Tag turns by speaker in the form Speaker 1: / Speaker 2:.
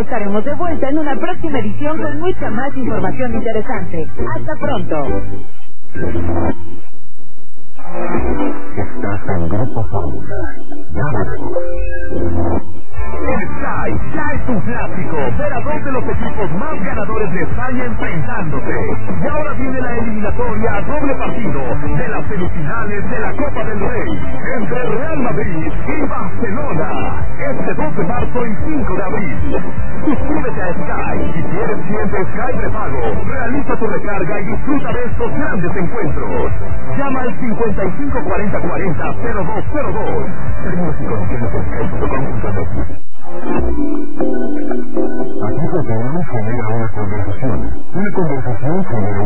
Speaker 1: Estaremos de vuelta en una próxima edición con mucha más información interesante. Hasta pronto.
Speaker 2: Estás en Grupo Fórmula. Ya veremos.
Speaker 3: El Sky ya es un clásico. Ver a dos de los equipos más ganadores de España enfrentándose. Y ahora viene la eliminatoria a doble partido de las semifinales de la Copa del Rey entre Real Madrid y Barcelona. Este 2 de marzo y 5 de abril. Suscríbete a Sky y si eres cliente Sky prepago, realiza tu recarga y disfruta de estos grandes encuentros. Llama al 55 40 40 0202. Términos y condiciones en sky.com.mx.
Speaker 2: Aquí proponemos generar una conversación. Una conversación sobre